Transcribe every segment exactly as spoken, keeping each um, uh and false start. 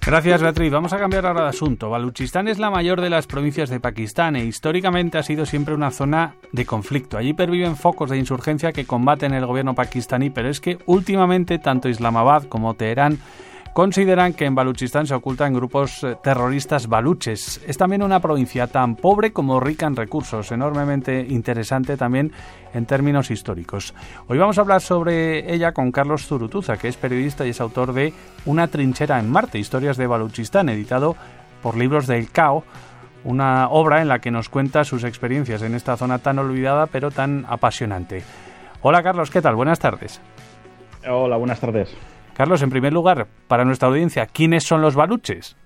Gracias, Beatriz. Vamos a cambiar ahora de asunto. Baluchistán es la mayor de las provincias de Pakistán e históricamente ha sido siempre una zona de conflicto. Allí perviven focos de insurgencia que combaten el gobierno pakistaní, pero es que últimamente tanto Islamabad como Teherán consideran que en Baluchistán se ocultan grupos terroristas baluches. Es también una provincia tan pobre como rica en recursos, enormemente interesante también en términos históricos. Hoy vamos a hablar sobre ella con Carlos Zurutuza, que es periodista y es autor de Una trinchera en Marte, historias de Baluchistán, editado por Libros del Cao, una obra en la que nos cuenta sus experiencias en esta zona tan olvidada pero tan apasionante. Hola Carlos, ¿qué tal? Buenas tardes. Hola, buenas tardes. Carlos, en primer lugar, para nuestra audiencia, ¿quiénes son los baluches?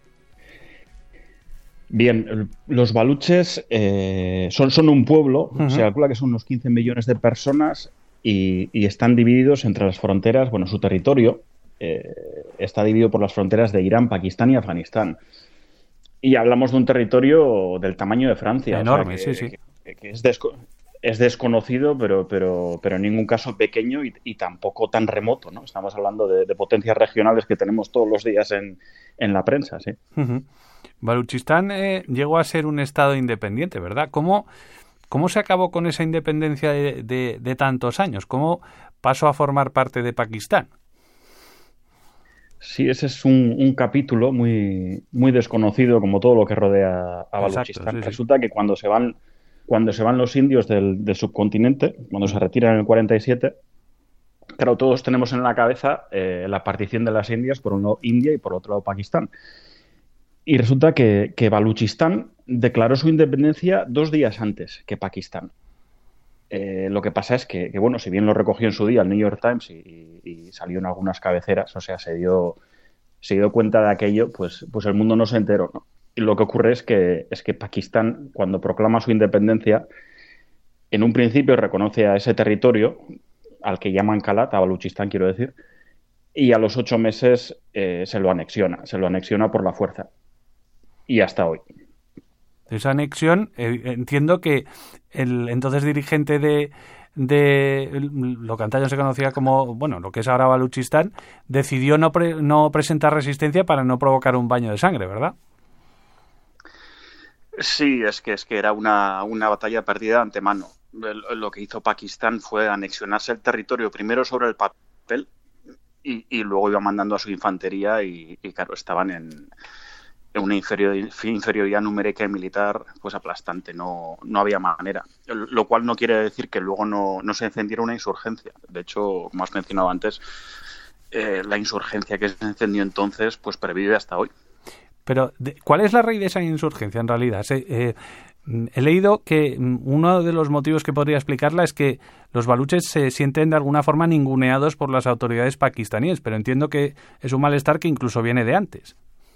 Bien, los baluches eh, son, son un pueblo, Uh-huh. se calcula que son unos quince millones de personas y, y están divididos entre las fronteras, bueno, su territorio eh, está dividido por las fronteras de Irán, Pakistán y Afganistán. Y hablamos de un territorio del tamaño de Francia. Enorme, o sea, que, sí, sí. Que, que es, desco- es desconocido, pero, pero, pero en ningún caso pequeño y, y tampoco tan remoto, ¿no? Estamos hablando de, de potencias regionales que tenemos todos los días en, en la prensa, ¿sí? Uh-huh. Baluchistán eh, llegó a ser un estado independiente, ¿verdad? ¿Cómo, cómo se acabó con esa independencia de, de, de tantos años? ¿Cómo pasó a formar parte de Pakistán? Sí, ese es un, un capítulo muy, muy desconocido, como todo lo que rodea a Baluchistán. Exacto, sí, sí. Resulta que cuando se van, cuando se van los indios del, del subcontinente, cuando se retiran en el cuarenta y siete, claro, todos tenemos en la cabeza eh, la partición de las Indias, por un lado India y por otro lado Pakistán. Y resulta que, que Baluchistán declaró su independencia dos días antes que Pakistán. Eh, lo que pasa es que, que, bueno, si bien lo recogió en su día el New York Times y, y salió en algunas cabeceras, o sea, se dio, se dio cuenta de aquello, pues, pues el mundo no se enteró, ¿no? Y lo que ocurre es que, es que Pakistán, cuando proclama su independencia, en un principio reconoce a ese territorio, al que llaman Kalat, a Baluchistán quiero decir, y a los ocho meses eh, se lo anexiona, se lo anexiona por la fuerza. Y hasta hoy. Esa anexión, eh, entiendo que el entonces dirigente de, de lo que antaño se conocía como, bueno, lo que es ahora Baluchistán, decidió no, pre, no presentar resistencia para no provocar un baño de sangre, ¿verdad? Sí, es que es que era una, una batalla perdida de antemano. Lo que hizo Pakistán fue anexionarse el territorio primero sobre el papel y, y luego iba mandando a su infantería y, y claro, estaban en... una inferioridad numérica y militar pues aplastante, no, no había manera, lo cual no quiere decir que luego no, no se encendiera una insurgencia. De hecho, como has mencionado antes, eh, la insurgencia que se encendió entonces pues pervive hasta hoy. Pero, ¿cuál es la raíz de esa insurgencia en realidad? Se, eh, he leído que uno de los motivos que podría explicarla es que los baluches se sienten de alguna forma ninguneados por las autoridades pakistaníes, pero entiendo que es un malestar que incluso viene de antes.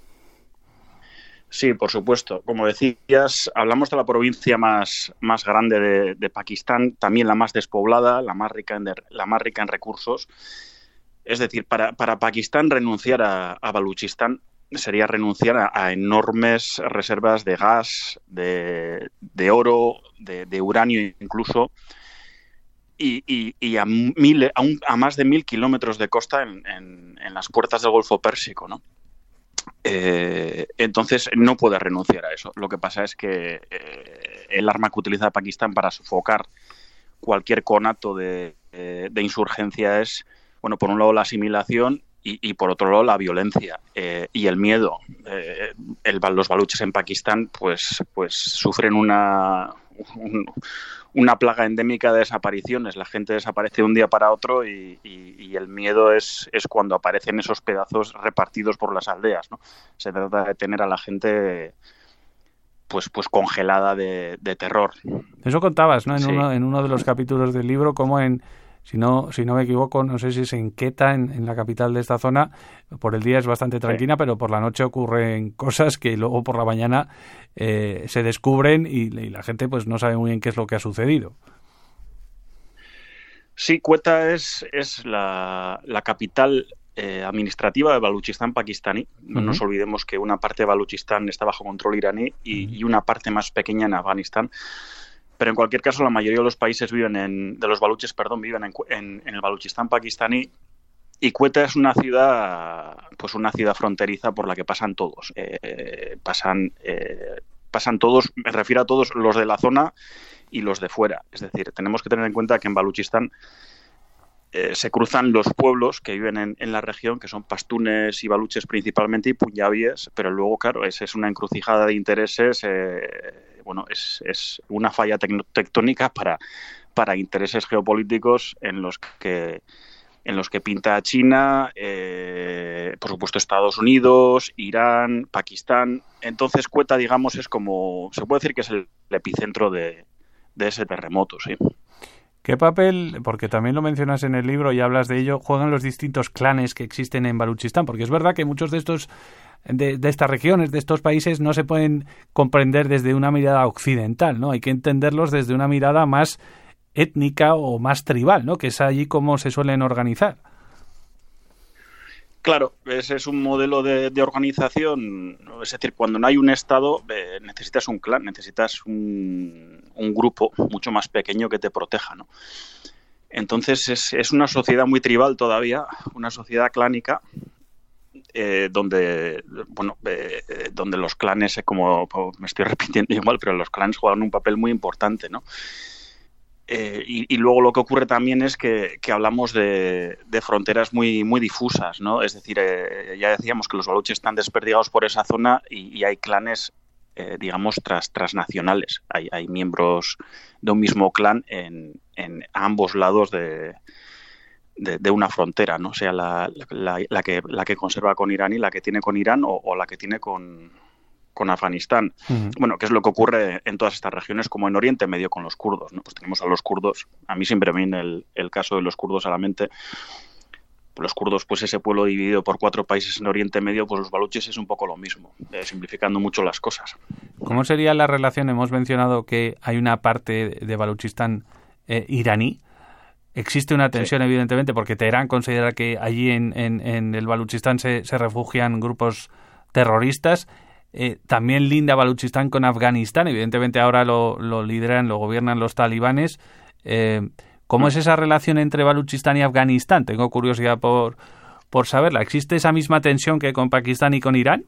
Sí, por supuesto. Como decías, hablamos de la provincia más, más grande de, de Pakistán, también la más despoblada, la más rica en, de, la más rica en recursos. Es decir, para, para Pakistán renunciar a, a Baluchistán sería renunciar a, a enormes reservas de gas, de, de oro, de, de uranio incluso, y, y, y a, mil, a, un, a más de mil kilómetros de costa en, en, en las puertas del Golfo Pérsico, ¿no? Eh, entonces no puede renunciar a eso. Lo que pasa es que eh, el arma que utiliza Pakistán para sofocar cualquier conato de, eh, de insurgencia es, bueno, por un lado la asimilación y, y por otro lado la violencia eh, y el miedo. Eh, el, los baluches en Pakistán pues, pues sufren una, un, una plaga endémica de desapariciones. La gente desaparece de un día para otro y, y, y el miedo es, es cuando aparecen esos pedazos repartidos por las aldeas, ¿no? Se trata de tener a la gente pues, pues congelada de, de terror. Eso contabas, ¿no? En, sí. uno, en uno de los capítulos del libro, como en, si no, si no me equivoco, no sé si es en Quetta, en, en la capital de esta zona, por el día es bastante tranquila, sí. Pero por la noche ocurren cosas que luego por la mañana eh, se descubren y, y la gente pues no sabe muy bien qué es lo que ha sucedido. Sí, Quetta es, es la, la capital eh, administrativa de Baluchistán pakistaní. No uh-huh. nos olvidemos que una parte de Baluchistán está bajo control iraní y, uh-huh. y una parte más pequeña en Afganistán. Pero en cualquier caso, la mayoría de los países viven en, de los baluches, perdón, viven en, en, en el Baluchistán pakistaní y Quetta es una ciudad, pues una ciudad fronteriza por la que pasan todos. Eh, pasan, eh, pasan todos, me refiero a todos los de la zona y los de fuera. Es decir, tenemos que tener en cuenta que en Baluchistán eh, se cruzan los pueblos que viven en, en la región, que son pastunes y baluches principalmente, y punyabíes, pero luego, claro, es, es una encrucijada de intereses, eh, bueno, es, es una falla tectónica para, para intereses geopolíticos en los que en los que pinta China, eh, por supuesto Estados Unidos, Irán, Pakistán. Entonces Quetta, digamos, es como, se puede decir que es el, el epicentro de, de ese terremoto, sí. ¿Qué papel, porque también lo mencionas en el libro y hablas de ello, juegan los distintos clanes que existen en Baluchistán? Porque es verdad que muchos de estos, de, de estas regiones, de estos países, no se pueden comprender desde una mirada occidental, ¿no? Hay que entenderlos desde una mirada más étnica o más tribal, ¿no? Que es allí como se suelen organizar. Claro, ese es un modelo de, de organización. Es decir, cuando no hay un Estado, eh, necesitas un clan, necesitas un, un grupo mucho más pequeño que te proteja, ¿no? Entonces es, es una sociedad muy tribal todavía, una sociedad clánica, eh, donde, bueno, eh, donde los clanes, como me estoy repitiendo igual, pero los clanes juegan un papel muy importante, ¿no? Eh, y, y luego lo que ocurre también es que, que hablamos de, de fronteras muy, muy difusas, ¿no? Es decir, eh, ya decíamos que los baluches están desperdigados por esa zona y, y hay clanes, eh, digamos, tras, transnacionales. Hay, hay miembros de un mismo clan en, en ambos lados de, de, de una frontera, ¿no? O sea, la, la, la, que, la que conserva con Irán y la que tiene con Irán o, o la que tiene con... con Afganistán. Uh-huh. Bueno, que es lo que ocurre en todas estas regiones, como en Oriente Medio con los kurdos, ¿no? Pues tenemos a los kurdos, a mí siempre me viene el, el caso de los kurdos a la mente. Los kurdos, pues ese pueblo dividido por cuatro países en Oriente Medio, pues los baluches es un poco lo mismo, eh, simplificando mucho las cosas. ¿Cómo sería la relación? Hemos mencionado que hay una parte de Baluchistán eh, iraní. Existe una tensión, sí, evidentemente, porque Teherán considera que allí en, en, en el Baluchistán se, se refugian grupos terroristas. Eh, también linda Baluchistán con Afganistán, evidentemente ahora lo, lo lideran, lo gobiernan los talibanes. Eh, ¿Cómo es esa relación entre Baluchistán y Afganistán? Tengo curiosidad por, por saberla. ¿Existe esa misma tensión que con Pakistán y con Irán?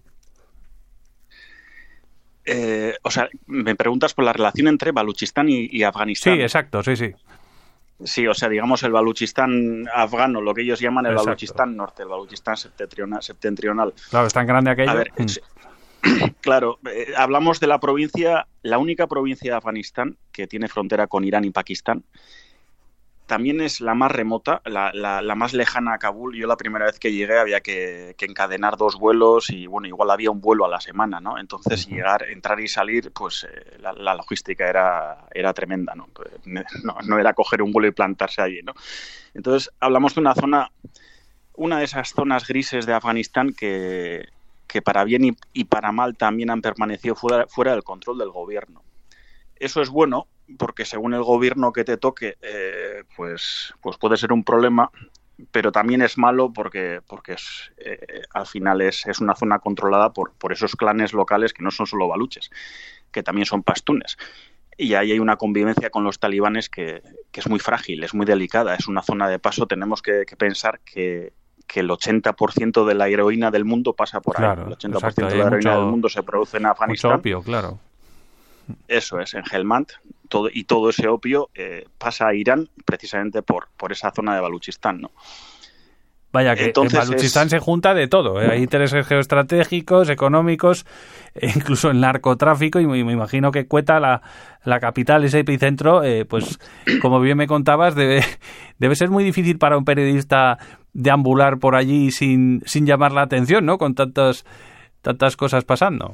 Eh, o sea, me preguntas por la relación entre Baluchistán y, y Afganistán. Sí, exacto, sí, sí. Sí, o sea, digamos el Baluchistán afgano, lo que ellos llaman el Exacto. Baluchistán norte, el Baluchistán septentrional. septentrional. Claro, es tan grande aquello. A ver, mm. sí. Claro, eh, hablamos de la provincia, la única provincia de Afganistán que tiene frontera con Irán y Pakistán. También es la más remota, la, la, la más lejana a Kabul. Yo la primera vez que llegué había que, que encadenar dos vuelos y, bueno, igual había un vuelo a la semana, ¿no? Entonces, llegar, entrar y salir, pues eh, la, la logística era, era tremenda, ¿no? ¿no? No era coger un vuelo y plantarse allí, ¿no? Entonces, hablamos de una zona, una de esas zonas grises de Afganistán que... que para bien y, y para mal también han permanecido fuera, fuera del control del gobierno. Eso es bueno porque según el gobierno que te toque, eh, pues, pues puede ser un problema, pero también es malo porque, porque es, eh, al final es, es una zona controlada por, por esos clanes locales que no son solo baluches, que también son pastunes. Y ahí hay una convivencia con los talibanes que, que es muy frágil, es muy delicada, es una zona de paso. Tenemos que, que pensar que que el ochenta por ciento de la heroína del mundo pasa por claro, ahí. El ochenta por ciento exacto, de la heroína mucho, del mundo se produce en Afganistán. Mucho opio, claro. Eso es, en Helmand. Todo, y todo ese opio eh, pasa a Irán precisamente por, por esa zona de Baluchistán, ¿no? Vaya, que Entonces en Baluchistán es... se junta de todo, ¿eh? Hay intereses geoestratégicos, económicos, e incluso el narcotráfico, y me, me imagino que Quetta, la, la capital, ese epicentro, eh, pues como bien me contabas, debe, debe ser muy difícil para un periodista deambular por allí sin, sin llamar la atención, ¿no? Con tantas, tantas cosas pasando.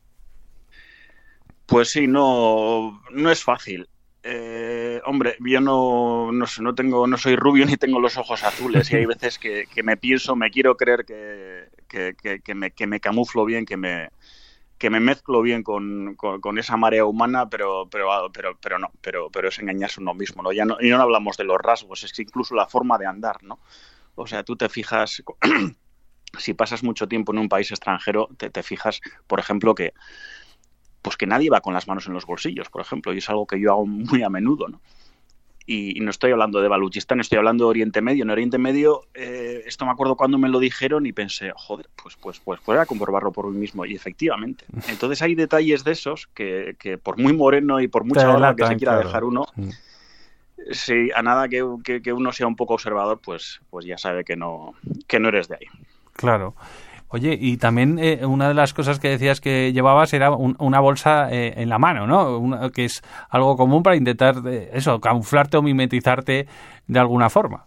Pues sí, no, no es fácil. Eh, hombre, yo no, no sé, no tengo, no soy rubio ni tengo los ojos azules y hay veces que, que me pienso, me quiero creer que, que, que, que, me, que me camuflo bien, que me, que me mezclo bien con, con, con esa marea humana, pero, pero, pero, pero no, pero, pero es engañarse uno mismo, ¿no? Ya no, y no hablamos de los rasgos, es que incluso la forma de andar, ¿no? O sea, tú te fijas, si pasas mucho tiempo en un país extranjero, te, te fijas, por ejemplo, que pues que nadie va con las manos en los bolsillos, por ejemplo, y es algo que yo hago muy a menudo, ¿no? Y, y no estoy hablando de Baluchistán, estoy hablando de Oriente Medio. En Oriente Medio, eh, esto me acuerdo cuando me lo dijeron y pensé, joder, pues pues pues fuera a comprobarlo por mí mismo. Y efectivamente. Entonces hay detalles de esos que, que por muy moreno y por mucha hora que se quiera claro. dejar uno, mm. si a nada que, que, que uno sea un poco observador, pues, pues ya sabe que no, que no eres de ahí. Claro. Oye, y también eh, una de las cosas que decías que llevabas era un, una bolsa eh, en la mano, ¿no? Una, que es algo común para intentar, eh, eso, camuflarte o mimetizarte de alguna forma.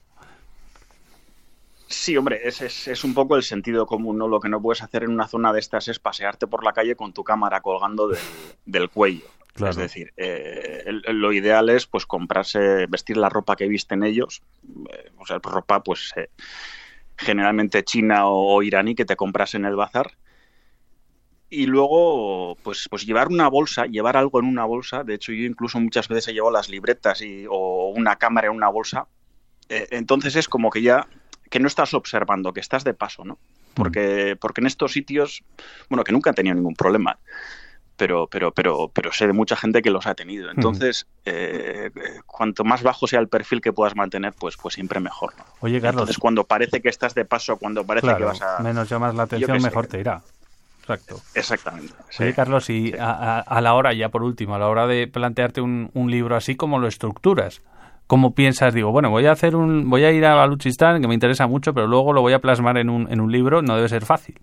Sí, hombre, es, es, es un poco el sentido común, ¿no? Lo que no puedes hacer en una zona de estas es pasearte por la calle con tu cámara colgando del, del cuello. Claro. Es decir, eh, el, lo ideal es pues comprarse, vestir la ropa que visten ellos, eh, o sea, ropa pues... Eh, generalmente china o iraní que te compras en el bazar, y luego pues pues llevar una bolsa, llevar algo en una bolsa. De hecho yo incluso muchas veces he llevado las libretas y, o una cámara en una bolsa, eh, entonces es como que ya que no estás observando, que estás de paso, ¿no? Porque, porque en estos sitios, bueno, que nunca han tenido ningún problema, pero pero pero pero sé de mucha gente que los ha tenido. Entonces, eh, cuanto más bajo sea el perfil que puedas mantener, pues pues siempre mejor, ¿no? Oye, Carlos. Entonces, cuando parece que estás de paso, cuando parece claro, que vas a... menos llamas la atención, mejor te irá. Exacto. Exactamente. Oye, sí, Carlos, y sí. a, a, a la hora, ya por último, a la hora de plantearte un, un libro así, ¿cómo lo estructuras? ¿Cómo piensas? Digo, bueno, voy a hacer un, voy a ir a Baluchistán, que me interesa mucho, pero luego lo voy a plasmar en un, en un libro, no debe ser fácil.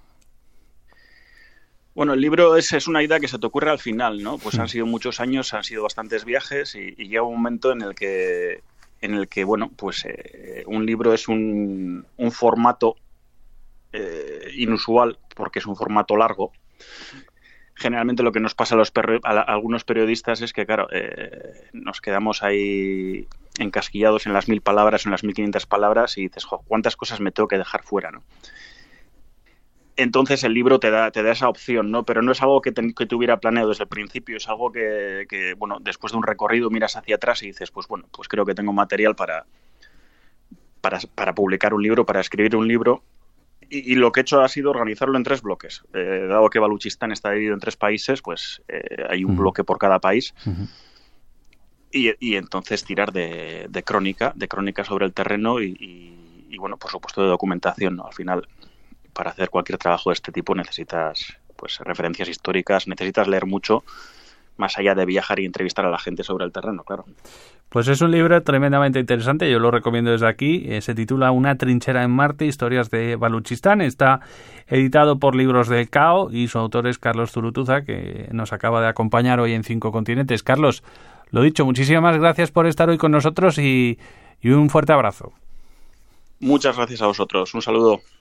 Bueno, el libro es, es una idea que se te ocurre al final, ¿no? Pues han sido muchos años, han sido bastantes viajes y, y llega un momento en el que, en el que bueno, pues eh, un libro es un, un formato eh, inusual porque es un formato largo. Generalmente lo que nos pasa a, los perri- a, la, a algunos periodistas es que, claro, eh, nos quedamos ahí encasquillados en las mil palabras, en las mil quinientas palabras y dices, jo, ¿cuántas cosas me tengo que dejar fuera, no? Entonces el libro te da te da esa opción, ¿no? Pero no es algo que te, que te hubiera planeado desde el principio, es algo que, que, bueno, después de un recorrido miras hacia atrás y dices, pues bueno, pues creo que tengo material para, para, para publicar un libro, para escribir un libro. Y, y lo que he hecho ha sido organizarlo en tres bloques. Eh, dado que Baluchistán está dividido en tres países, pues eh, hay un uh-huh. bloque por cada país. Uh-huh. Y, y entonces tirar de, de crónica, de crónica sobre el terreno y, y, y, bueno, por supuesto de documentación, ¿no? Al final... para hacer cualquier trabajo de este tipo necesitas pues referencias históricas, necesitas leer mucho, más allá de viajar y entrevistar a la gente sobre el terreno, claro. Pues es un libro tremendamente interesante, yo lo recomiendo desde aquí, eh, se titula Una trinchera en Marte, historias de Baluchistán, está editado por Libros del Cao y su autor es Carlos Zurutuza, que nos acaba de acompañar hoy en Cinco Continentes. Carlos, lo dicho, muchísimas gracias por estar hoy con nosotros y, y un fuerte abrazo. Muchas gracias a vosotros, un saludo.